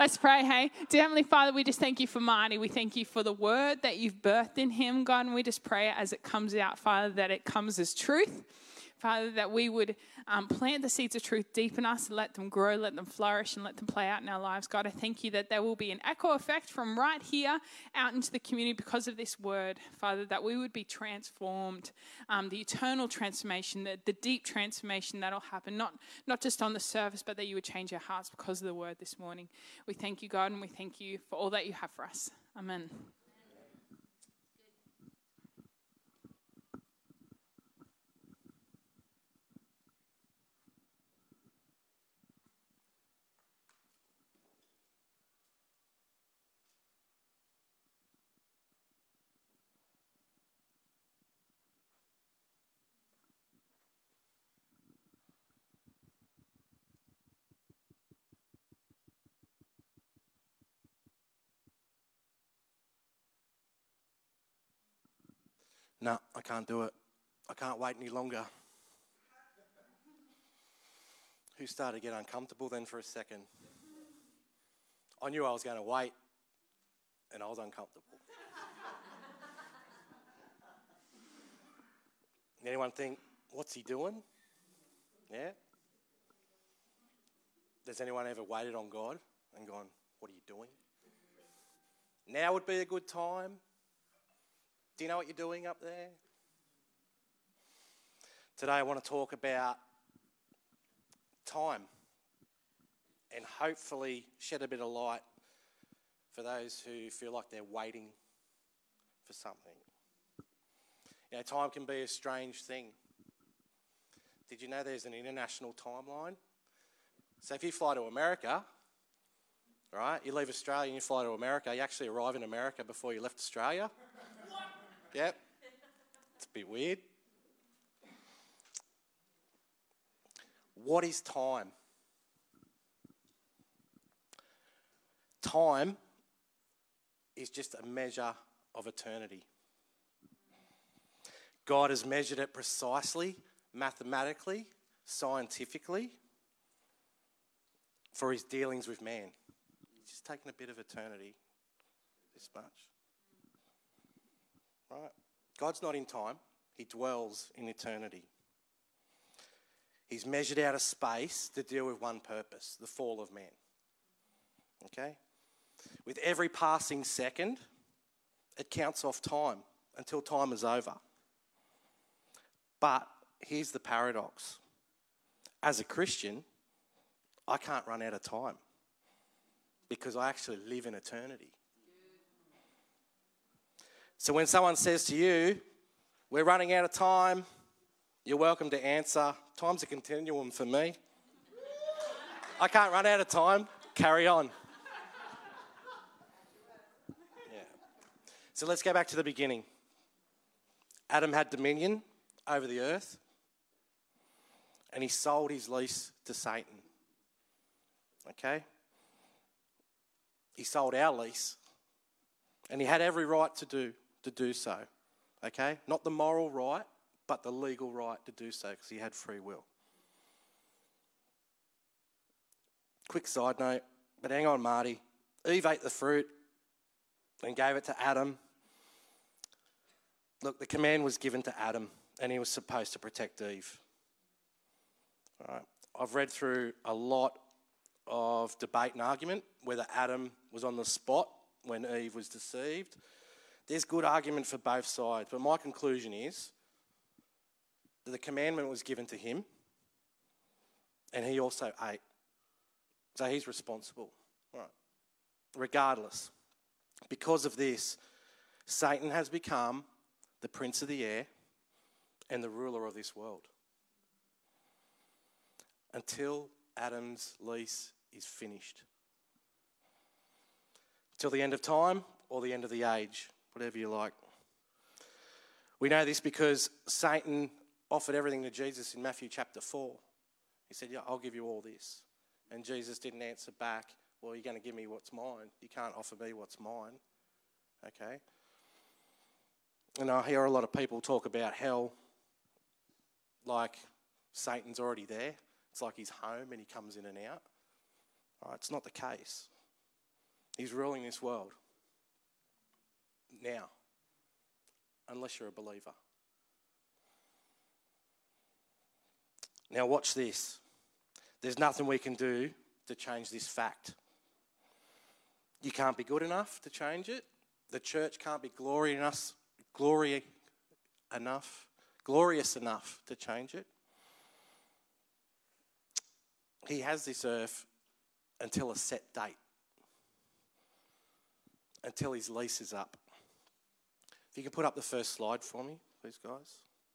Let's pray, hey? Dear Heavenly Father, we just thank you for Marty. We thank you for the word that you've birthed in him, God, and we just pray as it comes out, Father, that it comes as truth. Father, that we would plant the seeds of truth deep in us, let them grow, let them flourish, and let them play out in our lives. God, I thank you that there will be an echo effect from right here out into the community because of this word. Father, that we would be transformed, the eternal transformation, the deep transformation that will happen, not just on the surface, but that you would change our hearts because of the word this morning. We thank you, God, and we thank you for all that you have for us. Amen. No, I can't do it. I can't wait any longer. Who started to get uncomfortable then for a second? I knew I was going to wait, and I was uncomfortable. Anyone think, what's he doing? Yeah? Has anyone ever waited on God and gone, what are you doing? Now would be a good time. Do you know what you're doing up there? Today I want to talk about time and hopefully shed a bit of light for those who feel like they're waiting for something. You know, time can be a strange thing. Did you know there's an international timeline? So if you fly to America, right, you leave Australia and you fly to America, you actually arrive in America before you left Australia. Yep. It's a bit weird. What is time? Time is just a measure of eternity. God has measured it precisely, mathematically, scientifically, for his dealings with man. He's just taken a bit of eternity, this much. Right? God's not in time. He dwells in eternity. He's measured out a space to deal with one purpose, the fall of man. Okay? With every passing second, it counts off time until time is over. But here's the paradox. As a Christian, I can't run out of time because I actually live in eternity. So when someone says to you, we're running out of time, you're welcome to answer, time's a continuum for me. I can't run out of time, carry on. Yeah. So let's go back to the beginning. Adam had dominion over the earth and he sold his lease to Satan. Okay? He sold our lease and he had every right to do so, okay? Not the moral right, but the legal right to do so because he had free will. Quick side note, but hang on, Marty. Eve ate the fruit and gave it to Adam. Look, the command was given to Adam and he was supposed to protect Eve. All right. I've read through a lot of debate and argument whether Adam was on the spot when Eve was deceived. There's good argument for both sides, but my conclusion is that the commandment was given to him and he also ate. So he's responsible. All right. Regardless, because of this, Satan has become the prince of the air and the ruler of this world until Adam's lease is finished. Till the end of time or the end of the age, whatever you like. We know this because Satan offered everything to Jesus in Matthew chapter 4. He said, yeah, I'll give you all this. And Jesus didn't answer back, well, you're going to give me what's mine. You can't offer me what's mine. Okay? And I hear a lot of people talk about hell like Satan's already there. It's like he's home and he comes in and out. Right, it's not the case. He's ruling this world. Now. Unless you're a believer. Now watch this. There's nothing we can do to change this fact. You can't be good enough to change it. The church can't be glorious enough to change it. He has this earth until a set date, until his lease is up. If you can put up the first slide for me, please, guys.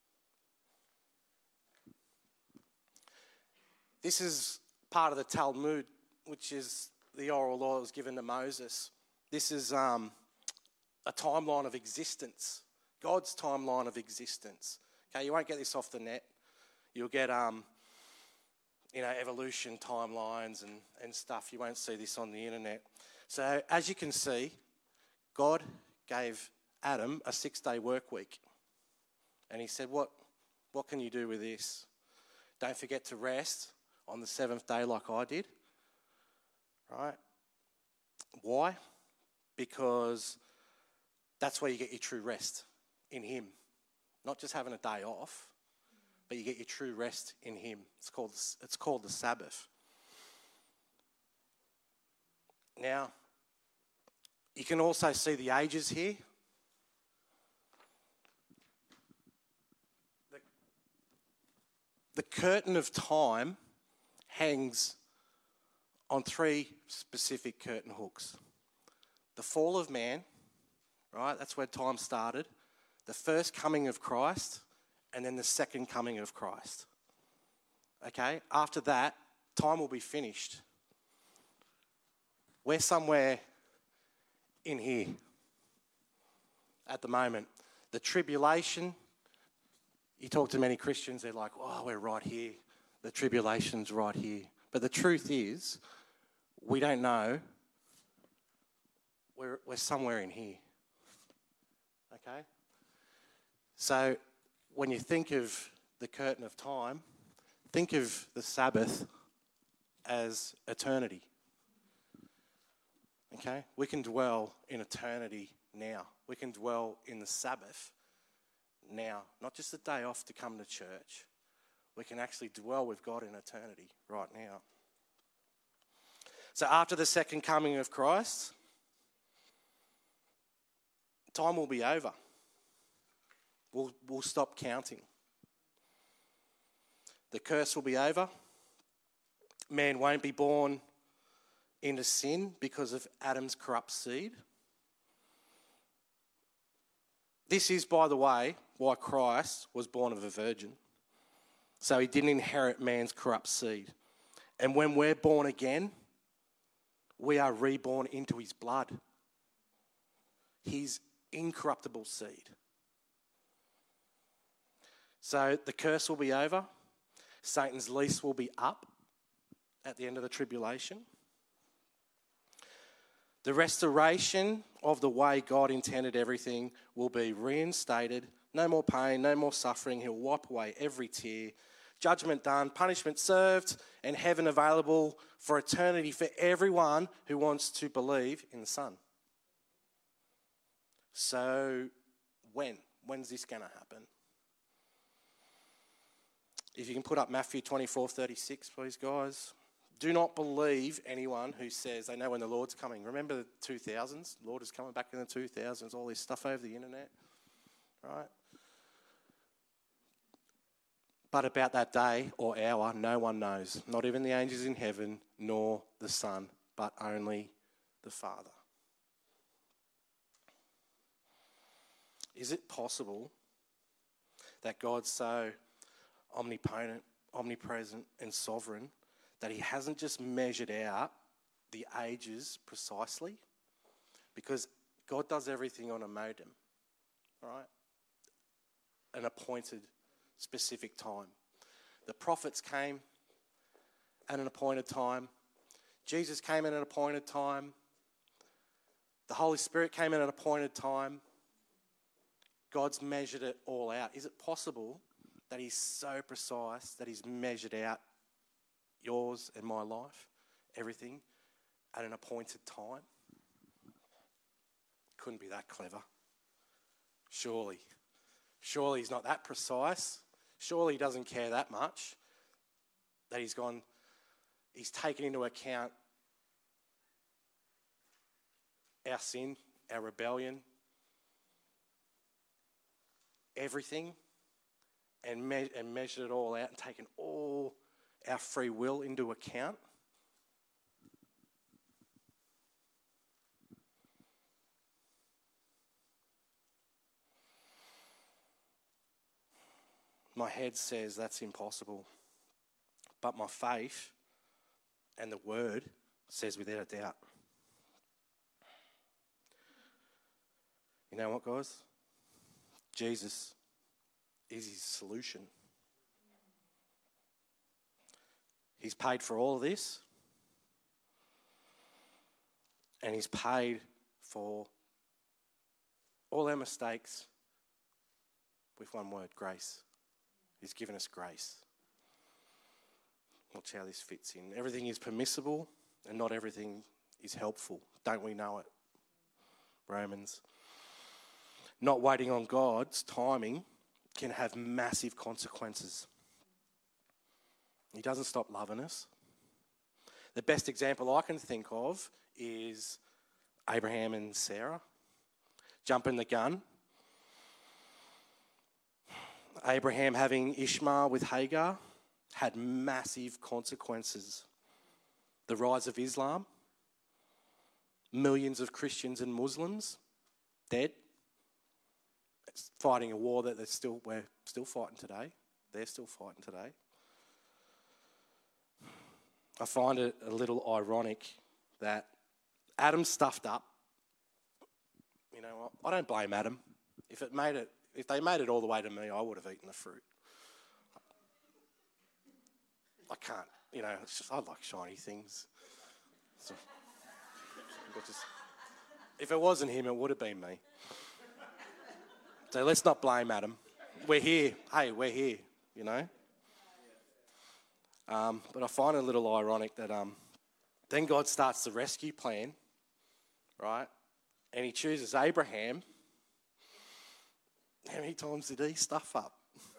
This is part of the Talmud, which is the oral law that was given to Moses. This is a timeline of existence, God's timeline of existence. Okay, you won't get this off the net. You'll get, evolution timelines and stuff. You won't see this on the internet. So as you can see, God gave Adam a 6-day work week. And he said, what can you do with this? Don't forget to rest on the 7th day like I did. Right? Why? Because that's where you get your true rest, in him. Not just having a day off, but you get your true rest in him. It's called the Sabbath. Now, you can also see the ages here. The curtain of time hangs on 3 specific curtain hooks. The fall of man, right? That's where time started. The first coming of Christ, and then the second coming of Christ. Okay? After that, time will be finished. We're somewhere in here at the moment. The tribulation, you talk to many Christians, they're like, oh, we're right here. The tribulation's right here. But the truth is, we don't know. We're somewhere in here. Okay? So when you think of the curtain of time, think of the Sabbath as eternity. Okay? We can dwell in eternity now. We can dwell in the Sabbath now. Not just a day off to come to church. We can actually dwell with God in eternity right now. So after the second coming of Christ, time will be over. We'll stop counting. The curse will be over. Man won't be born into sin because of Adam's corrupt seed. This is, by the way, why Christ was born of a virgin. So he didn't inherit man's corrupt seed. And when we're born again, we are reborn into his blood. His incorruptible seed. So the curse will be over. Satan's lease will be up at the end of the tribulation. The restoration of the way God intended everything will be reinstated. No more pain, no more suffering. He'll wipe away every tear. Judgment done, punishment served, and heaven available for eternity for everyone who wants to believe in the Son. So when's this going to happen? If you can put up Matthew 24:36, please, guys. Do not believe anyone who says they know when the Lord's coming. Remember the 2000s? The Lord is coming back in the 2000s, all this stuff over the internet, right? But about that day or hour, no one knows. Not even the angels in heaven, nor the Son, but only the Father. Is it possible that God's so omnipotent, omnipresent, and sovereign that he hasn't just measured out the ages precisely? Because God does everything on a modem, right? An appointed specific time. The prophets came at an appointed time. Jesus came at an appointed time. The Holy Spirit came at an appointed time. God's measured it all out. Is it possible that he's so precise that he's measured out yours and my life, everything, at an appointed time? couldn't be that clever. Surely he's not that precise. Surely he doesn't care that much that he's taken into account our sin, our rebellion, everything, and measured it all out and taken all our free will into account. My head says that's impossible, but my faith and the word says without a doubt. You know what, guys? Jesus is his solution. He's paid for all of this, and he's paid for all our mistakes with one word: grace. He's given us grace. Watch how this fits in. Everything is permissible and not everything is helpful. Don't we know it? Romans. Not waiting on God's timing can have massive consequences. He doesn't stop loving us. The best example I can think of is Abraham and Sarah. Jumping the gun. Abraham having Ishmael with Hagar had massive consequences. The rise of Islam, millions of Christians and Muslims dead, fighting a war that we're still fighting today. They're still fighting today. I find it a little ironic that Adam stuffed up. You know, I don't blame Adam. If they made it all the way to me, I would have eaten the fruit. I can't, it's just, I like shiny things. So, if it wasn't him, it would have been me. So let's not blame Adam. We're here. Hey, we're here, But I find it a little ironic that then God starts the rescue plan, right? And he chooses Abraham. How many times did he stuff up?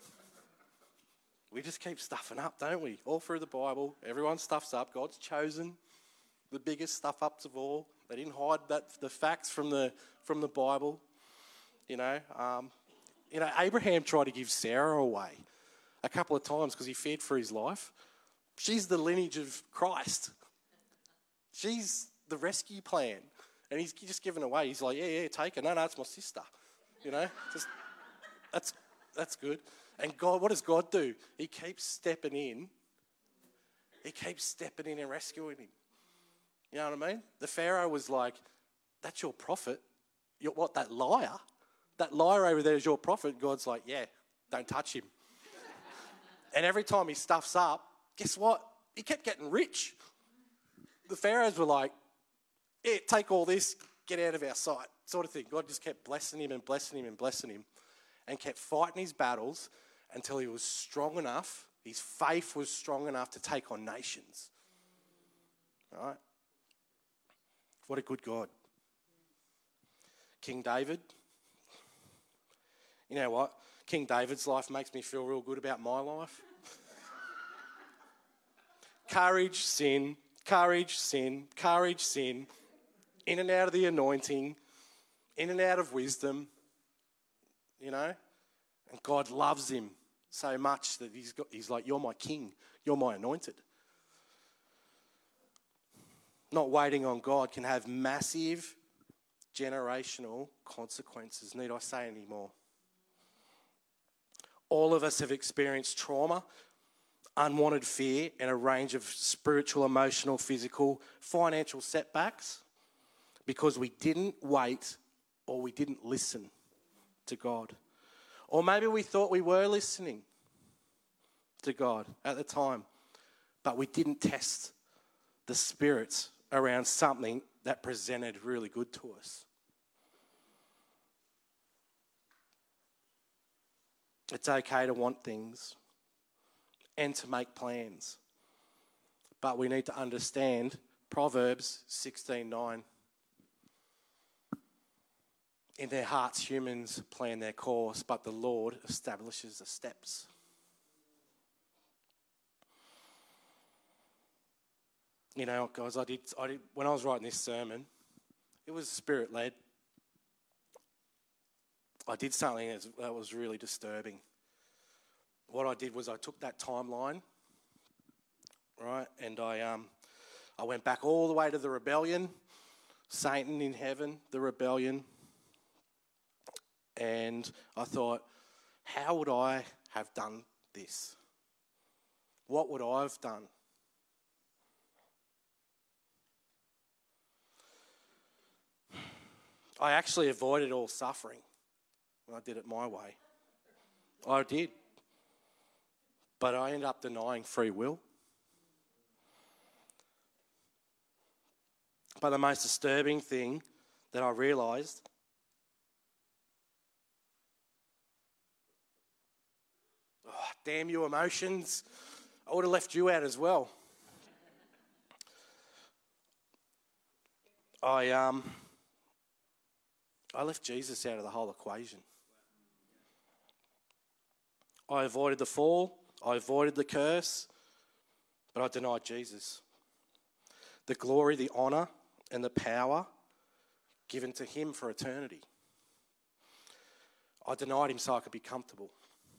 We just keep stuffing up, don't we? All through the Bible, everyone stuffs up. God's chosen the biggest stuff-ups of all. They didn't hide the facts from the Bible. Abraham tried to give Sarah away a couple of times because he feared for his life. She's the lineage of Christ. She's the rescue plan. And he's just given away. He's like, yeah, take her. No, it's my sister. That's good. And God, what does God do? He keeps stepping in. He keeps stepping in and rescuing him. You know what I mean? The Pharaoh was like, that's your prophet. You're what, that liar? That liar over there is your prophet. God's like, yeah, don't touch him. And every time he stuffs up, guess what? He kept getting rich. The Pharaohs were like, yeah, take all this, get out of our sight, sort of thing. God just kept blessing him and blessing him and blessing him and kept fighting his battles until he was strong enough, his faith was strong enough to take on nations. All right? What a good God. King David. You know what? King David's life makes me feel real good about my life. Courage, sin, courage, sin, courage, sin. In and out of the anointing, in and out of wisdom, And God loves him so much that he's like, you're my king, you're my anointed. Not waiting on God can have massive generational consequences. Need I say any more? All of us have experienced trauma, unwanted fear, and a range of spiritual, emotional, physical, financial setbacks because we didn't wait or we didn't listen to God. Or maybe we thought we were listening to God at the time, but we didn't test the spirits around something that presented really good to us. It's okay to want things and to make plans, but we need to understand Proverbs 16:9. In their hearts, humans plan their course, but the Lord establishes the steps. You know, guys, I did when I was writing this sermon, it was Spirit-led. I did something that was really disturbing. What I did was I took that timeline, right, and I went back all the way to the rebellion, Satan in heaven, the rebellion, and I thought, how would I have done this? What would I have done? I actually avoided all suffering when I did it my way. I did. But I ended up denying free will. But the most disturbing thing that I realised, damn you emotions, I would have left you out as well. I left Jesus out of the whole equation. I avoided the fall, I avoided the curse, but I denied Jesus. The glory, the honour, and the power given to him for eternity. I denied him so I could be comfortable.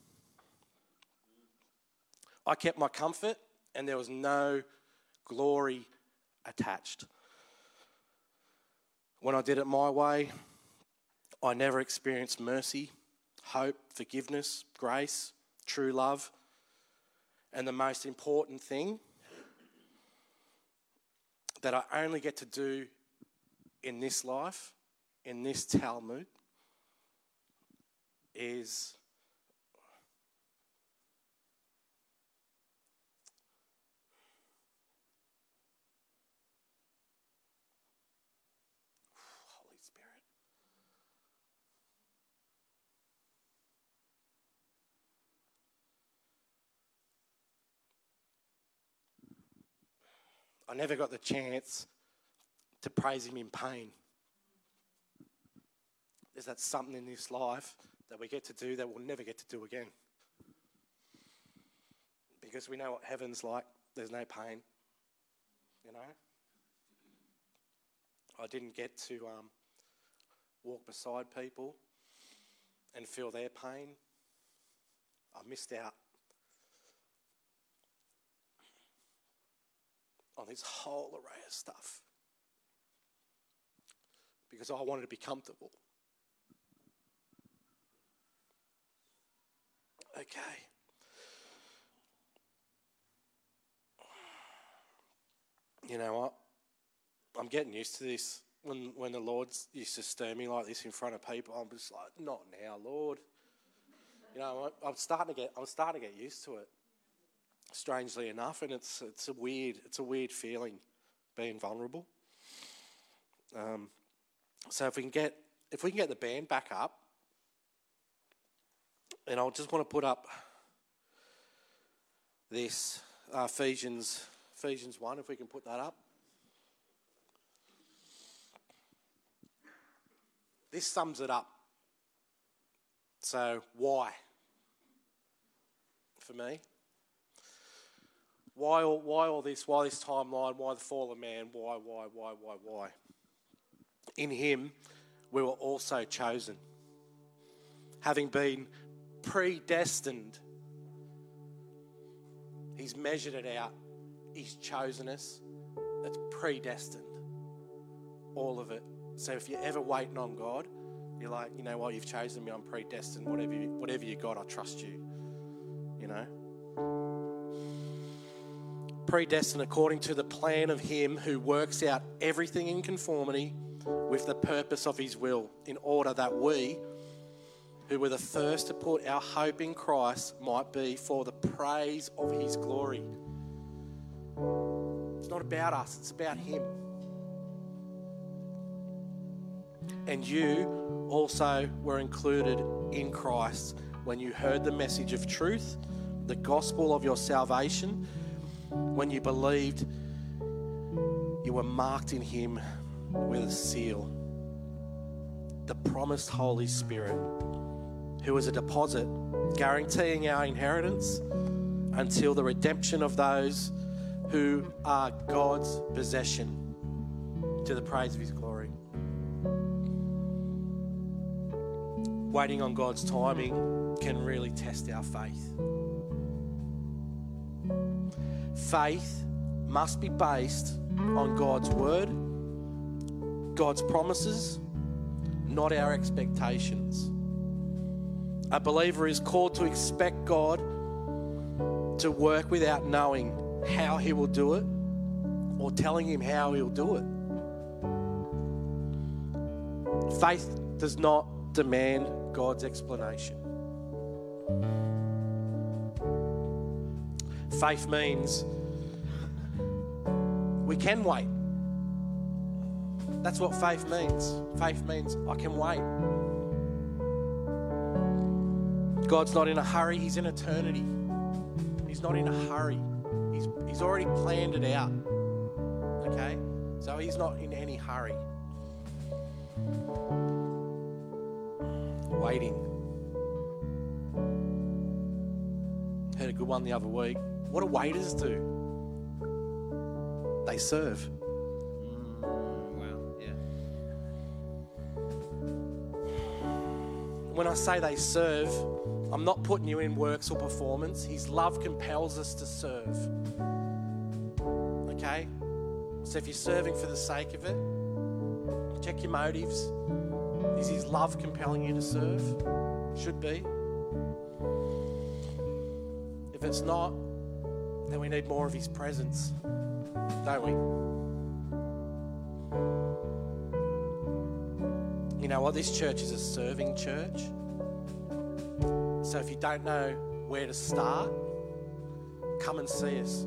I kept my comfort and there was no glory attached. When I did it my way, I never experienced mercy, hope, forgiveness, grace, true love. And the most important thing that I only get to do in this life, in this Talmud, is Holy Spirit. I never got the chance to praise him in pain. There's that something in this life that we get to do that we'll never get to do again. Because we know what heaven's like. There's no pain, you know. I didn't get to walk beside people and feel their pain. I missed out on this whole array of stuff because I wanted to be comfortable. Okay. You know what? I'm getting used to this. When the Lord used to stir me like this in front of people, I'm just like, not now, Lord. You know, I'm starting to get used to it. Strangely enough, and it's a weird feeling, being vulnerable. So if we can get the band back up, and I just want to put up this Ephesians 1, if we can put that up. This sums it up. So why? For me. Why all this? Why this timeline? Why the fall of man? Why? In him, we were also chosen. Having been predestined. He's measured it out. He's chosen us. It's predestined. All of it. So if you're ever waiting on God, you're like, you know what, you've chosen me, I'm predestined. Whatever you got, I trust you. You know? Predestined according to the plan of him who works out everything in conformity with the purpose of his will, in order that we, who were the first to put our hope in Christ, might be for the praise of his glory. It's not about us, it's about him. And you also were included in Christ when you heard the message of truth, the gospel of your salvation. When you believed, you were marked in him with a seal, the promised Holy Spirit, who is a deposit guaranteeing our inheritance until the redemption of those who are God's possession, to the praise of his glory. Waiting on God's timing can really test our faith. Faith must be based on God's word, God's promises, not our expectations. A believer is called to expect God to work without knowing how he will do it or telling him how he'll do it. Faith does not demand God's explanation. Faith means we can wait. That's what faith means. Faith means I can wait. God's not in a hurry, he's in eternity. He's not in a hurry. He's already planned it out. Okay? So he's not in any hurry. Waiting. Heard a good one the other week. What do waiters do? They serve. Wow, yeah. When I say they serve, I'm not putting you in works or performance. His love compels us to serve. Okay? So if you're serving for the sake of it, check your motives. Is his love compelling you to serve? Should be. If it's not, then we need more of his presence, don't we? You know what? This church is a serving church. So if you don't know where to start, come and see us.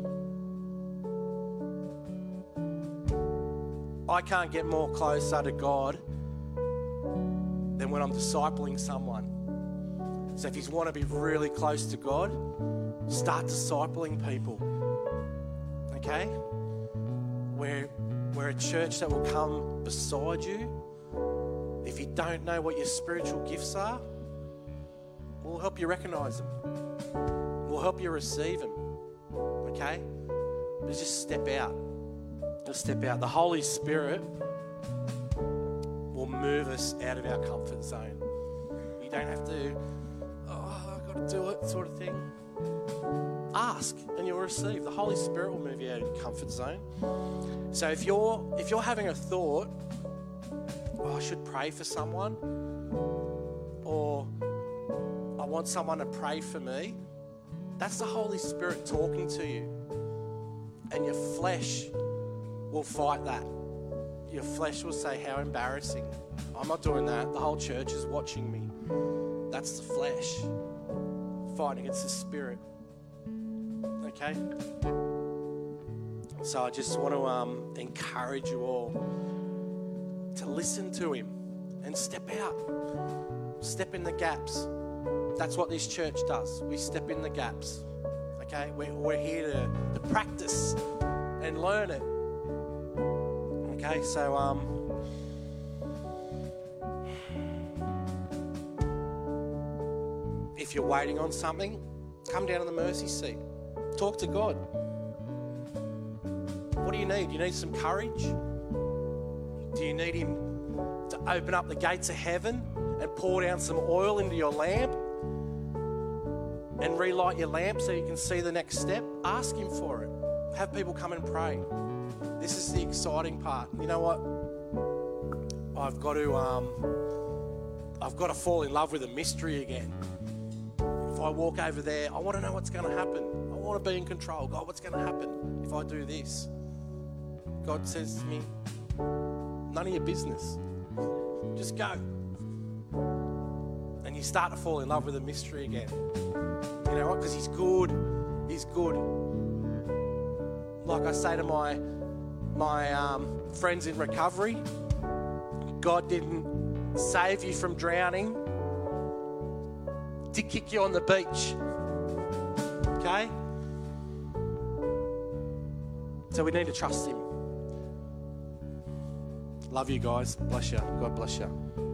I can't get more closer to God than when I'm discipling someone. So if you want to be really close to God, start discipling people. Okay? We're a church that will come beside you. If you don't know what your spiritual gifts are, we'll help you recognize them. We'll help you receive them. Okay? But just step out. Just step out. The Holy Spirit will move us out of our comfort zone. You don't have to, I've got to do it sort of thing. Ask and you'll receive. The Holy Spirit will move you out of your comfort zone. So if you're having a thought, I should pray for someone, or I want someone to pray for me, that's the Holy Spirit talking to you. And your flesh will fight that. Your flesh will say, how embarrassing. I'm not doing that. The whole church is watching me. That's the flesh fighting against the Spirit. Okay? So I just want to encourage you all to listen to him and step out. Step in the gaps. That's what this church does. We step in the gaps. Okay? We're here to practice and learn it. Okay? So, if you're waiting on something, come down to the mercy seat. Talk to God. What do you need? You need some courage? Do you need him to open up the gates of heaven and pour down some oil into your lamp and relight your lamp so you can see the next step? Ask him for it. Have people come and pray. This is the exciting part. You know what? I've got to fall in love with a mystery again. If I walk over there, I want to know what's going to happen. I want to be in control. God, what's going to happen if I do this? God says to me, none of your business. Just go. And you start to fall in love with the mystery again. You know what? Because he's good. He's good. Like I say to my friends in recovery, God didn't save you from drowning to kick you on the beach. Okay? So we need to trust him. Love you guys. Bless you. God bless you.